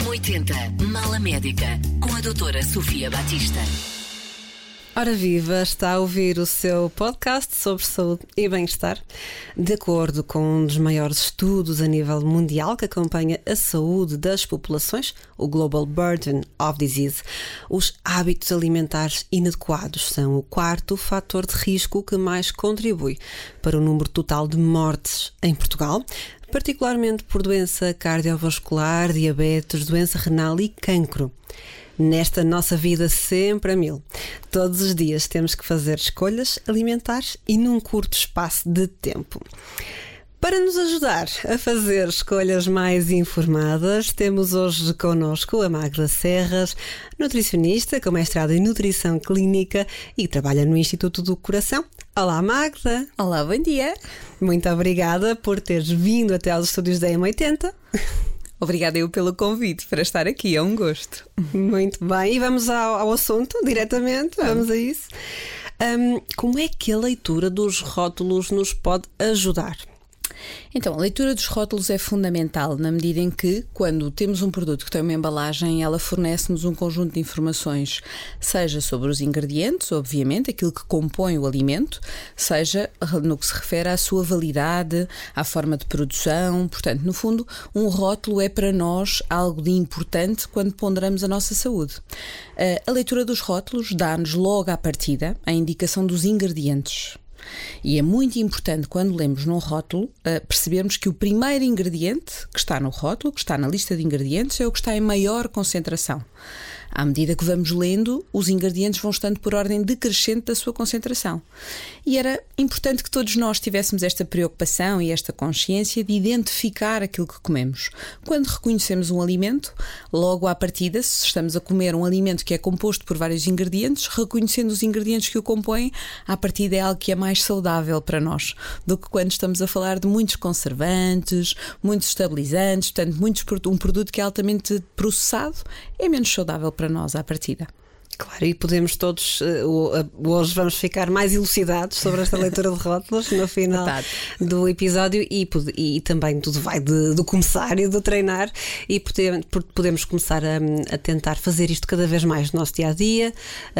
M80 Mala Médica com a doutora Sofia Batista. Ora viva, está a ouvir o seu podcast sobre saúde e bem-estar. De acordo com um dos maiores estudos a nível mundial que acompanha a saúde das populações, o Global Burden of Disease, os hábitos alimentares inadequados são o quarto fator de risco que mais contribui para o número total de mortes em Portugal, particularmente por doença cardiovascular, diabetes, doença renal e cancro. Nesta nossa vida sempre a mil. Todos os dias temos que fazer escolhas alimentares e num curto espaço de tempo. Para nos ajudar a fazer escolhas mais informadas, temos hoje connosco a Magda Serras, nutricionista com mestrado em nutrição clínica e trabalha no Instituto do Coração. Olá, Magda. Olá, bom dia. Muito obrigada por teres vindo até aos estúdios da M80. Obrigada eu pelo convite para estar aqui, é um gosto. Muito bem, e vamos ao assunto diretamente, vamos a isso. Como é que a leitura dos rótulos nos pode ajudar? Então, a leitura dos rótulos é fundamental na medida em que, quando temos um produto que tem uma embalagem, ela fornece-nos um conjunto de informações, seja sobre os ingredientes, obviamente, aquilo que compõe o alimento, seja no que se refere à sua validade, à forma de produção. Portanto, no fundo, um rótulo é para nós algo de importante quando ponderamos a nossa saúde. A leitura dos rótulos dá-nos logo à partida a indicação dos ingredientes. E é muito importante, quando lemos num rótulo, percebermos que o primeiro ingrediente que está no rótulo, que está na lista de ingredientes, é o que está em maior concentração. À medida que vamos lendo, os ingredientes vão estando por ordem decrescente da sua concentração. E era importante que todos nós tivéssemos esta preocupação e esta consciência de identificar aquilo que comemos. Quando reconhecemos um alimento, logo à partida, se estamos a comer um alimento que é composto por vários ingredientes, reconhecendo os ingredientes que o compõem, à partida é algo que é mais saudável para nós do que quando estamos a falar de muitos conservantes, muitos estabilizantes, portanto, um produto que é altamente processado é menos saudável para nós à partida. Claro, e podemos todos, hoje vamos ficar mais elucidados sobre esta leitura de rótulos no final do episódio e também tudo vai do começar e do treinar e podemos começar a tentar fazer isto cada vez mais no nosso dia-a-dia,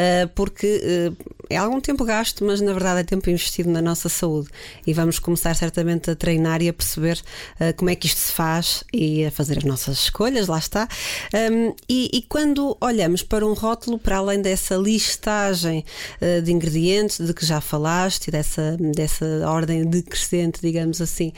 porque é algum tempo gasto, mas na verdade é tempo investido na nossa saúde e vamos começar certamente a treinar e a perceber como é que isto se faz e a fazer as nossas escolhas, lá está. E quando olhamos para um rótulo, para além dessa listagem de ingredientes de que já falaste e dessa ordem decrescente, digamos assim,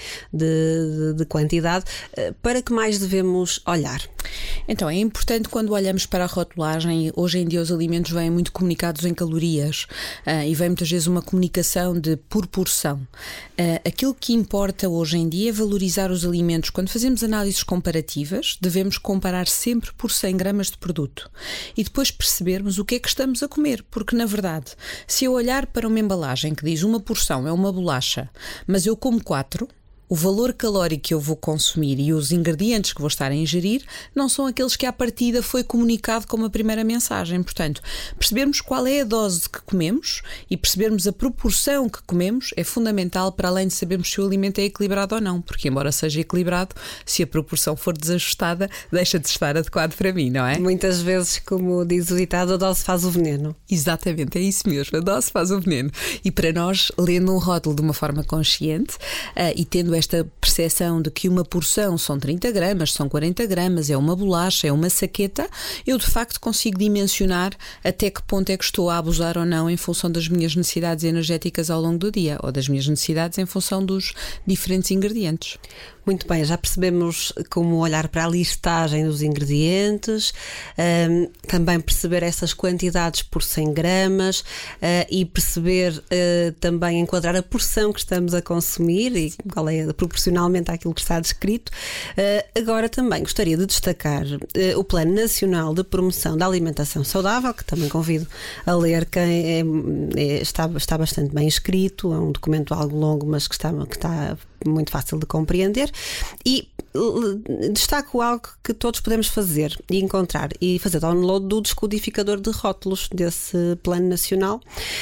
de quantidade, para que mais devemos olhar? Então, é importante quando olhamos para a rotulagem, hoje em dia os alimentos vêm muito comunicados em calorias e vem muitas vezes uma comunicação de por porção. Aquilo que importa hoje em dia é valorizar os alimentos. Quando fazemos análises comparativas, devemos comparar sempre por 100 gramas de produto e depois percebermos o que é que estamos a comer, porque na verdade, se eu olhar para uma embalagem que diz uma porção é uma bolacha, mas eu como 4, o valor calórico que eu vou consumir e os ingredientes que vou estar a ingerir não são aqueles que à partida foi comunicado como a primeira mensagem. Portanto, percebermos qual é a dose que comemos e percebermos a proporção que comemos é fundamental, para além de sabermos se o alimento é equilibrado ou não, porque embora seja equilibrado, se a proporção for desajustada, deixa de estar adequado para mim, não é? Muitas vezes, como diz o ditado, a dose faz o veneno. Exatamente, é isso mesmo, a dose faz o veneno. E para nós, lendo um rótulo de uma forma consciente e tendo esta percepção de que uma porção são 30 gramas, são 40 gramas, é uma bolacha, é uma saqueta, eu de facto consigo dimensionar até que ponto é que estou a abusar ou não em função das minhas necessidades energéticas ao longo do dia ou das minhas necessidades em função dos diferentes ingredientes. Muito bem, já percebemos como olhar para a listagem dos ingredientes, também perceber essas quantidades por 100 gramas e perceber também enquadrar a porção que estamos a consumir e qual é proporcionalmente àquilo que está descrito. Agora também gostaria de destacar o Plano Nacional de Promoção da Alimentação Saudável, que também convido a ler, quem está bastante bem escrito, é um documento algo longo, mas que está muito fácil de compreender, e destaco algo que todos podemos fazer e encontrar e fazer download do descodificador de rótulos desse plano nacional,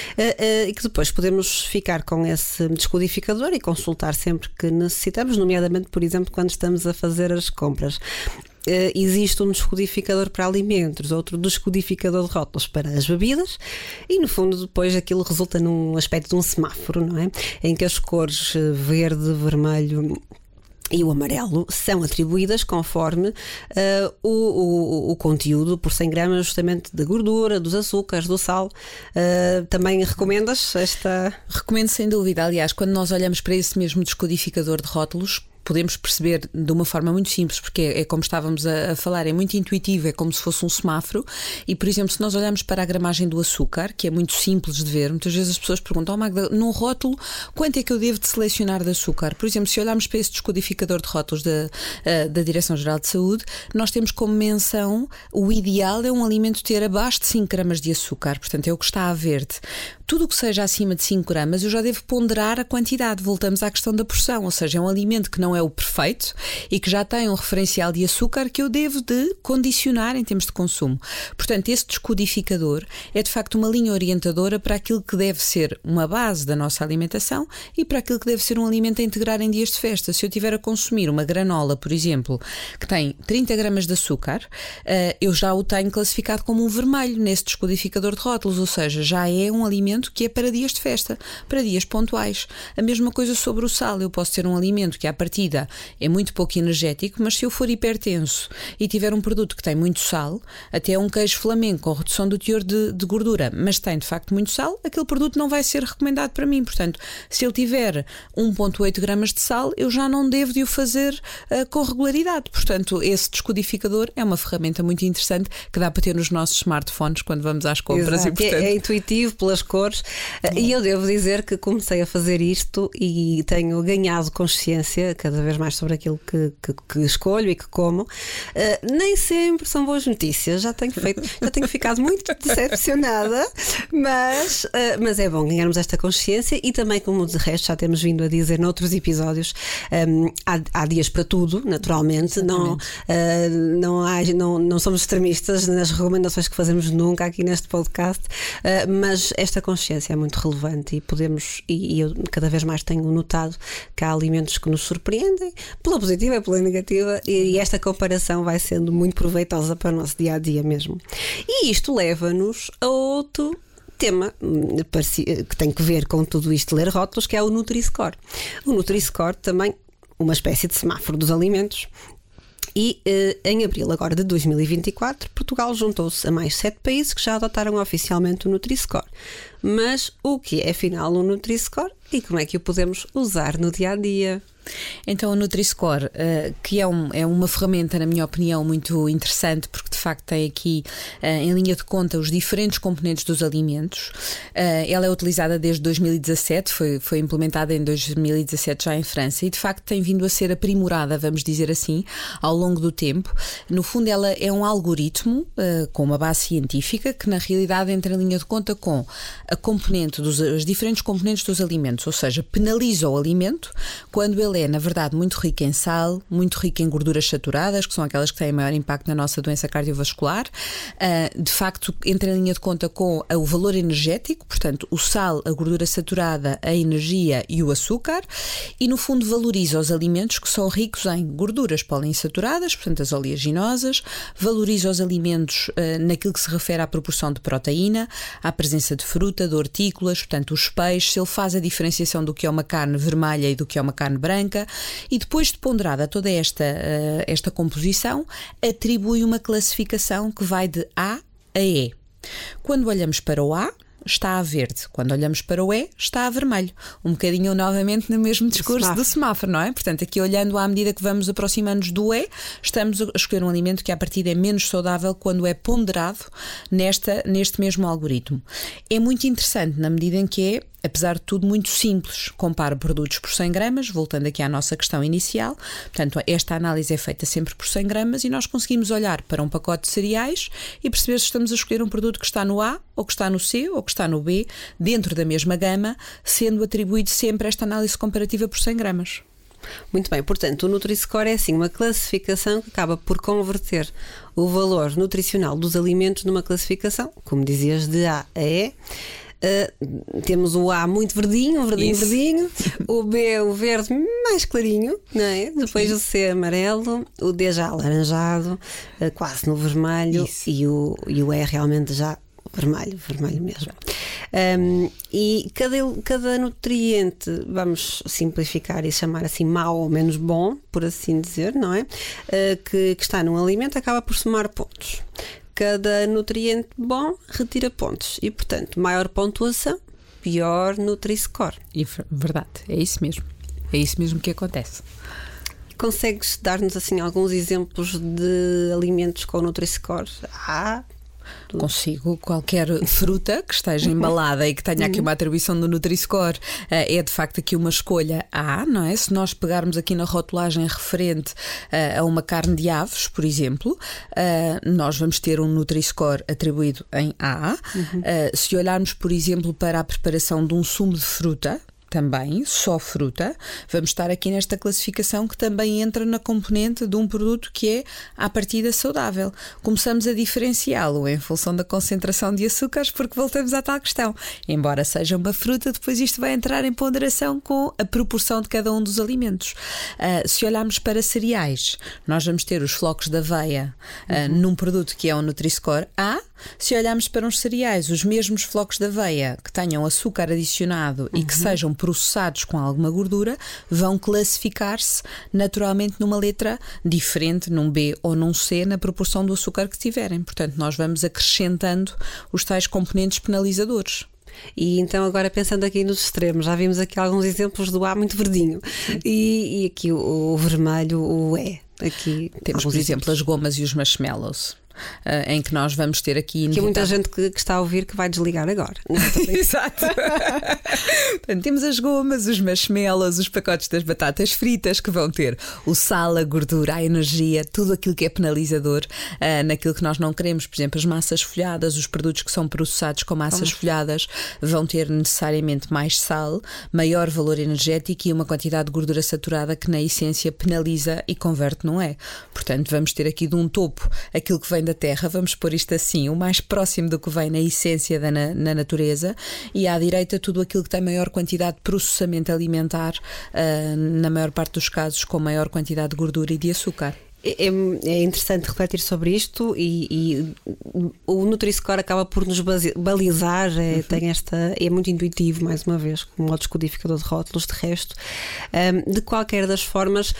e que depois podemos ficar com esse descodificador e consultar sempre que necessitamos, nomeadamente, por exemplo, quando estamos a fazer as compras. existe um descodificador para alimentos, outro descodificador de rótulos para as bebidas, e no fundo depois aquilo resulta num aspecto de um semáforo, não é? Em que as cores verde, vermelho e o amarelo são atribuídas conforme o conteúdo por 100 gramas justamente de gordura, dos açúcares, do sal. Também recomendas esta? Recomendo sem dúvida. Aliás, quando nós olhamos para esse mesmo descodificador de rótulos, podemos perceber de uma forma muito simples, porque é como estávamos a falar, é muito intuitivo, é como se fosse um semáforo. E, por exemplo, se nós olharmos para a gramagem do açúcar, que é muito simples de ver, muitas vezes as pessoas perguntam: Magda, num rótulo, quanto é que eu devo de selecionar de açúcar? Por exemplo, se olharmos para esse descodificador de rótulos da Direção-Geral de Saúde, nós temos como menção: o ideal é um alimento ter abaixo de 5 gramas de açúcar, portanto é o que está a verde. Tudo o que seja acima de 5 gramas eu já devo ponderar a quantidade. Voltamos à questão da porção, ou seja, é um alimento que não é o perfeito e que já tem um referencial de açúcar que eu devo de condicionar em termos de consumo. Portanto, esse descodificador é de facto uma linha orientadora para aquilo que deve ser uma base da nossa alimentação e para aquilo que deve ser um alimento a integrar em dias de festa. Se eu tiver a consumir uma granola, por exemplo, que tem 30 gramas de açúcar, eu já o tenho classificado como um vermelho nesse descodificador de rótulos, ou seja, já é um alimento que é para dias de festa, para dias pontuais. A mesma coisa sobre o sal. Eu posso ter um alimento que à partida é muito pouco energético, mas se eu for hipertenso e tiver um produto que tem muito sal, até um queijo flamengo com redução do teor de gordura, mas tem de facto muito sal, aquele produto não vai ser recomendado para mim. Portanto, se ele tiver 1,8 gramas de sal, eu já não devo de o fazer com regularidade. Portanto, esse descodificador é uma ferramenta muito interessante que dá para ter nos nossos smartphones quando vamos às compras. Exato. E, portanto, é intuitivo pelas cores. E eu devo dizer que comecei a fazer isto e tenho ganhado consciência cada vez mais sobre aquilo que escolho e que como. Nem sempre são boas notícias, já tenho ficado muito decepcionada, mas é bom ganharmos esta consciência e também, como de resto já temos vindo a dizer noutros episódios, há dias para tudo, naturalmente. Não somos extremistas nas recomendações que fazemos nunca aqui neste podcast, mas esta consciência é muito relevante e podemos, e eu cada vez mais tenho notado que há alimentos que nos surpreendem pela positiva e pela negativa, e esta comparação vai sendo muito proveitosa para o nosso dia a dia mesmo. E isto leva-nos a outro tema que tem que ver com tudo isto, ler rótulos, que é o Nutri-Score. O Nutri-Score também uma espécie de semáforo dos alimentos. E em abril agora de 2024, Portugal juntou-se a mais 7 países que já adotaram oficialmente o Nutri-Score. Mas o que é afinal o Nutri-Score e como é que o podemos usar no dia-a-dia? Então o Nutri-Score, que é uma ferramenta, na minha opinião, muito interessante, porque de facto tem aqui em linha de conta os diferentes componentes dos alimentos. Ela é utilizada desde 2017, foi implementada em 2017 já em França, e de facto tem vindo a ser aprimorada, vamos dizer assim, ao longo do tempo. No fundo ela é um algoritmo com uma base científica que na realidade entra em linha de conta com a componente os diferentes componentes dos alimentos, ou seja, penaliza o alimento quando ele é, na verdade, muito rico em sal, muito rico em gorduras saturadas, que são aquelas que têm maior impacto na nossa doença cardiovascular. De facto, entra em linha de conta com o valor energético, portanto, o sal, a gordura saturada, a energia e o açúcar, e no fundo valoriza os alimentos que são ricos em gorduras poliinsaturadas, portanto, as oleaginosas, valoriza os alimentos naquilo que se refere à proporção de proteína, à presença de fruta, de hortícolas, portanto, os peixes, ele faz a diferenciação do que é uma carne vermelha e do que é uma carne branca, e depois de ponderada toda esta composição, atribui uma classificação que vai de A a E. Quando olhamos para o A, está a verde. Quando olhamos para o E, está a vermelho. Um bocadinho novamente no mesmo discurso do semáforo, não é? Portanto, aqui olhando à medida que vamos aproximando-nos do E, estamos a escolher um alimento que à partida é menos saudável quando é ponderado neste mesmo algoritmo. É muito interessante na medida em que é, apesar de tudo, muito simples. Compara produtos por 100 gramas, voltando aqui à nossa questão inicial. Portanto, esta análise é feita sempre por 100 gramas e nós conseguimos olhar para um pacote de cereais e perceber se estamos a escolher um produto que está no A, ou que está no C, ou que está no B, dentro da mesma gama, sendo atribuído sempre esta análise comparativa por 100 gramas. Muito bem, portanto, o Nutri-Score é assim uma classificação que acaba por converter o valor nutricional dos alimentos numa classificação, como dizias, de A a E. Temos o A muito verdinho, verdinho, o B o verde mais clarinho, não é? Depois o C amarelo, o D já alaranjado, quase no vermelho, e o E realmente já vermelho mesmo. E cada nutriente, vamos simplificar e chamar assim mau ou menos bom, por assim dizer, não é? Que está num alimento acaba por somar pontos. Cada nutriente bom retira pontos e, portanto, maior pontuação, pior Nutri-Score. E verdade, é isso mesmo que acontece. Consegues dar-nos assim alguns exemplos de alimentos com Nutri-Score? Consigo. Qualquer fruta que esteja embalada e que tenha aqui uma atribuição do Nutri-Score é de facto aqui uma escolha A, não é? Se nós pegarmos aqui na rotulagem referente a uma carne de aves, por exemplo, nós vamos ter um Nutri-Score atribuído em A. Se olharmos, por exemplo, para a preparação de um sumo de fruta, também, só fruta, vamos estar aqui nesta classificação que também entra na componente de um produto que é à partida saudável. Começamos a diferenciá-lo em função da concentração de açúcares, porque voltamos à tal questão. Embora seja uma fruta, depois isto vai entrar em ponderação com a proporção de cada um dos alimentos. Se olharmos para cereais, nós vamos ter os flocos de aveia num produto que é um Nutri-Score A. Se olharmos para uns cereais, os mesmos flocos de aveia que tenham açúcar adicionado e que sejam processados com alguma gordura, vão classificar-se naturalmente numa letra diferente, num B ou num C, na proporção do açúcar que tiverem. Portanto, nós vamos acrescentando os tais componentes penalizadores. E então agora pensando aqui nos extremos, já vimos aqui alguns exemplos do A muito verdinho e aqui o vermelho, o E. Aqui temos, por exemplo, as gomas e os marshmallows. Em que nós vamos ter aqui... Que muita gente que está a ouvir que vai desligar agora. Exato. Portanto, temos as gomas, os marshmallows, os pacotes das batatas fritas, que vão ter o sal, a gordura, a energia, tudo aquilo que é penalizador naquilo que nós não queremos. Por exemplo, as massas folhadas, os produtos que são processados com massas folhadas vão ter necessariamente mais sal, maior valor energético e uma quantidade de gordura saturada que na essência penaliza e converte num E. Portanto, vamos ter aqui de um topo aquilo que vem da terra, vamos pôr isto assim, o mais próximo do que vem na essência na natureza, e à direita tudo aquilo que tem maior quantidade de processamento alimentar, na maior parte dos casos com maior quantidade de gordura e de açúcar. É interessante refletir sobre isto e o Nutri-Score acaba por nos balizar, tem é muito intuitivo, mais uma vez, como modo descodificador de rótulos. De resto, de qualquer das formas,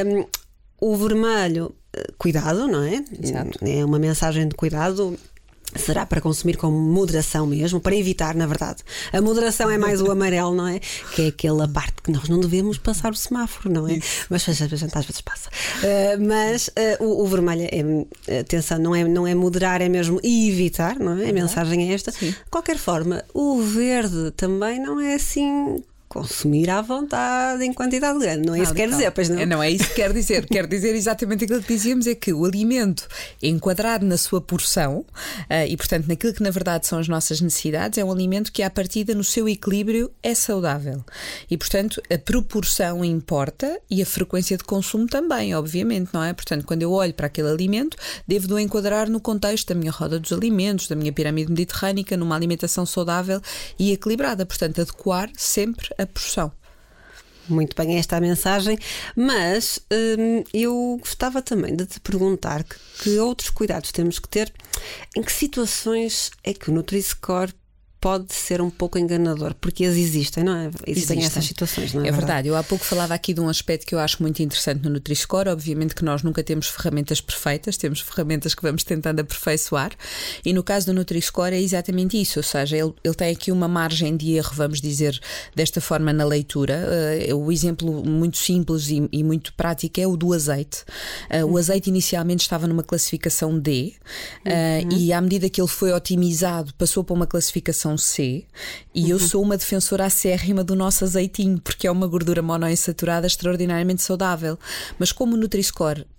o vermelho, cuidado, não é? Exato. É uma mensagem de cuidado. Será para consumir com moderação mesmo, para evitar, na verdade. A moderação é mais o amarelo, não é? Que é aquela parte que nós não devemos passar o semáforo, não é? Isso. Mas a gente às vezes passa. Mas o vermelho atenção, não é moderar, é mesmo evitar, não é? A mensagem é esta. Sim. De qualquer forma, o verde também não é assim... consumir à vontade em quantidade grande, não é isso que quer dizer, pois não? Não é isso que quer dizer. Quer dizer exatamente aquilo que dizíamos, é que o alimento enquadrado na sua porção e portanto naquilo que na verdade são as nossas necessidades, é um alimento que à partida no seu equilíbrio é saudável e portanto a proporção importa e a frequência de consumo também, obviamente, não é? Portanto, quando eu olho para aquele alimento, devo de enquadrar no contexto da minha roda dos alimentos, da minha pirâmide mediterrânica, numa alimentação saudável e equilibrada, portanto adequar sempre a porção. Muito bem, esta é a mensagem, mas eu gostava também de te perguntar que outros cuidados temos que ter, em que situações é que o Nutri-Score pode ser um pouco enganador, porque existem, não é? Existem essas situações, não é? É verdade. Eu há pouco falava aqui de um aspecto que eu acho muito interessante no Nutri-Score. Obviamente que nós nunca temos ferramentas perfeitas, temos ferramentas que vamos tentando aperfeiçoar, e no caso do Nutri-Score é exatamente isso, ou seja, ele tem aqui uma margem de erro, vamos dizer desta forma, na leitura. O exemplo muito simples e muito prático é o do azeite. O azeite inicialmente estava numa classificação D, e à medida que ele foi otimizado, passou para uma classificação C, e eu sou uma defensora acérrima do nosso azeitinho, porque é uma gordura monoinsaturada extraordinariamente saudável. Mas como o Nutri-Score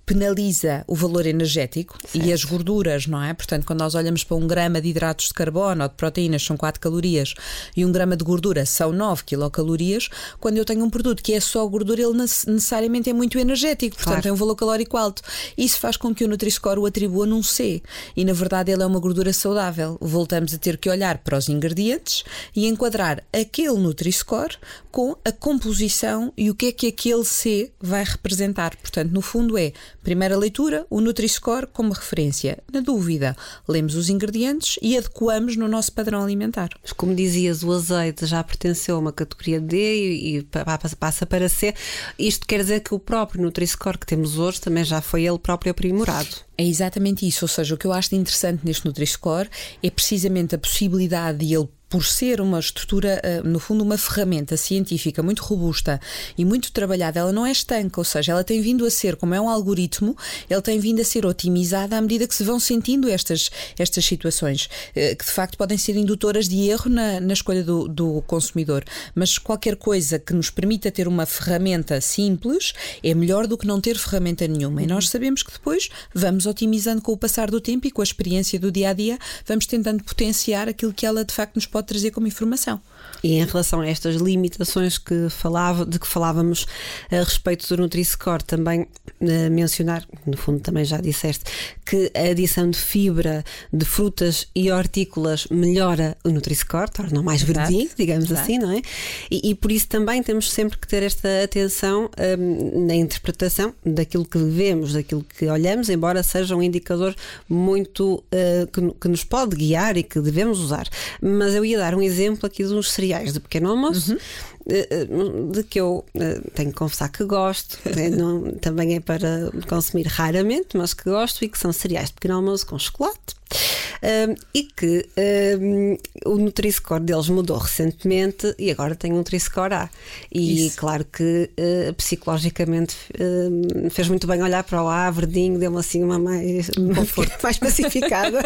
penaliza o valor energético e as gorduras, não é? Portanto, quando nós olhamos para 1 grama de hidratos de carbono ou de proteínas são 4 calorias e 1 grama de gordura são 9 quilocalorias, quando eu tenho um produto que é só gordura, ele necessariamente é muito energético, portanto tem um valor calórico alto. Isso faz com que o Nutri-Score o atribua num C e na verdade ele é uma gordura saudável. Voltamos a ter que olhar para os ingredientes e enquadrar aquele Nutri-Score com a composição e o que é que aquele C vai representar. Portanto, no fundo é, primeira leitura, o Nutri-Score como referência. Na dúvida, lemos os ingredientes e adequamos no nosso padrão alimentar. Mas como dizias, o azeite já pertenceu a uma categoria D e passa para C. Isto quer dizer que o próprio Nutri-Score que temos hoje também já foi ele próprio aprimorado. É exatamente isso, ou seja, o que eu acho de interessante neste Nutri-Score é precisamente a possibilidade de ele, por ser uma estrutura, no fundo uma ferramenta científica muito robusta e muito trabalhada, ela não é estanca, ou seja, ela tem vindo a ser, como é um algoritmo, ele tem vindo a ser otimizada à medida que se vão sentindo estas situações, que de facto podem ser indutoras de erro na escolha do consumidor, mas qualquer coisa que nos permita ter uma ferramenta simples é melhor do que não ter ferramenta nenhuma, e nós sabemos que depois vamos otimizando com o passar do tempo e com a experiência do dia-a-dia, vamos tentando potenciar aquilo que ela de facto nos pode trazer como informação. E em relação a estas limitações de que falávamos a respeito do Nutri-Score, também mencionar, no fundo também já disseste, que a adição de fibra de frutas e hortícolas melhora o Nutri-Score, torna-o mais verdinho, digamos assim, não é? E por isso também temos sempre que ter esta atenção na interpretação daquilo que vemos, daquilo que olhamos, embora seja um indicador muito que nos pode guiar e que devemos usar. Mas eu ia dar um exemplo aqui de uns cereais de pequeno almoço, de que eu tenho que confessar que gosto, também é para consumir raramente, mas que gosto, e que são cereais de pequeno almoço com chocolate. E que o Nutri-Score deles mudou recentemente e agora tem um Nutri-Score A. E isso, claro que psicologicamente fez muito bem olhar para o A verdinho, deu-me assim uma mais pacificada.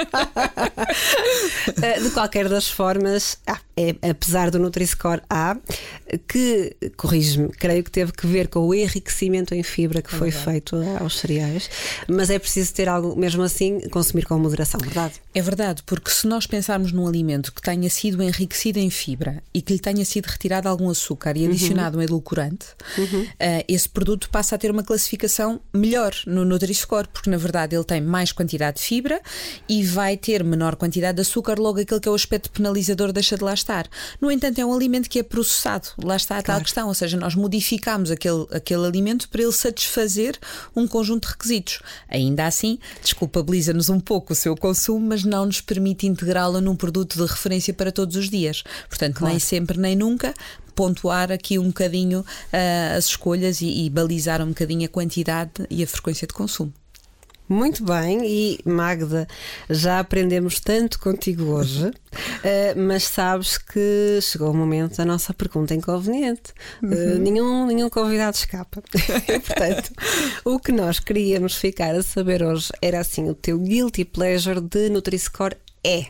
De qualquer das formas, apesar do Nutri-Score A, que, corrige-me, creio que teve que ver com o enriquecimento em fibra que foi feito aos cereais, mas é preciso ter algo, mesmo assim, consumir com moderação, verdade? É verdade, porque se nós pensarmos num alimento que tenha sido enriquecido em fibra e que lhe tenha sido retirado algum açúcar e adicionado um edulcorante, esse produto passa a ter uma classificação melhor no Nutri-Score, porque na verdade ele tem mais quantidade de fibra e vai ter menor quantidade de açúcar, logo aquele que é o aspecto penalizador deixa de lá estar. No entanto, é um alimento que é processado, lá está a tal questão, ou seja, nós modificamos aquele alimento para ele satisfazer um conjunto de requisitos. Ainda assim, desculpabiliza-nos um pouco o seu consumo, mas não nos permite integrá-lo num produto de referência para todos os dias. Portanto, nem sempre nem nunca, pontuar aqui um bocadinho as escolhas e balizar um bocadinho a quantidade e a frequência de consumo. Muito bem, e Magda, já aprendemos tanto contigo hoje, mas sabes que chegou o momento da nossa pergunta inconveniente. Nenhum convidado escapa. Portanto, o que nós queríamos ficar a saber hoje era assim: o teu guilty pleasure de Nutri-Score é?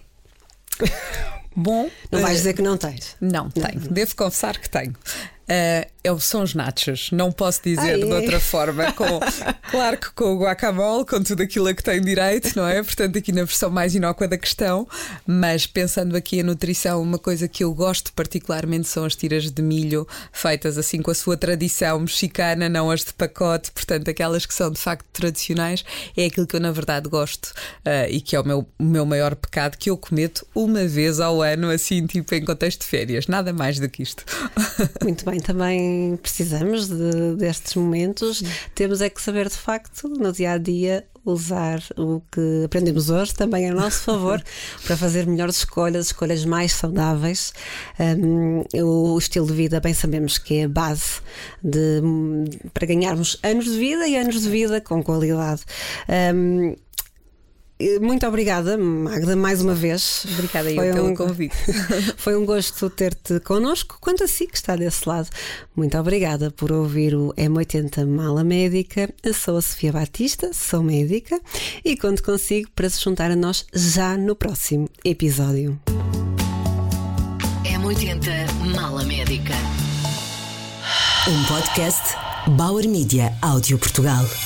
Bom, não vais dizer que não tens? Não, tenho. Devo confessar que tenho. São os nachos, não posso dizer de outra forma. Claro que com o guacamole, com tudo aquilo a que tem direito, não é? Portanto, aqui na versão mais inócua da questão, mas pensando aqui a nutrição, uma coisa que eu gosto particularmente são as tiras de milho feitas assim com a sua tradição mexicana, não as de pacote, portanto, aquelas que são de facto tradicionais, é aquilo que eu na verdade gosto e que é o meu maior pecado, que eu cometo uma vez ao ano, assim, tipo em contexto de férias, nada mais do que isto. Muito bem, também precisamos destes momentos. Temos é que saber de facto no dia-a-dia usar o que aprendemos hoje também a nosso favor para fazer melhores escolhas mais saudáveis. O estilo de vida, bem sabemos que é a base para ganharmos anos de vida e anos de vida com qualidade. Muito obrigada, Magda, mais uma vez. Obrigada pelo convite. Foi um gosto ter-te connosco, quanto a si que está desse lado. Muito obrigada por ouvir o M80 Mala Médica. Eu sou a Sofia Batista, sou médica e conto consigo para se juntar a nós já no próximo episódio. M80 Mala Médica. Um podcast Bauer Media Áudio Portugal.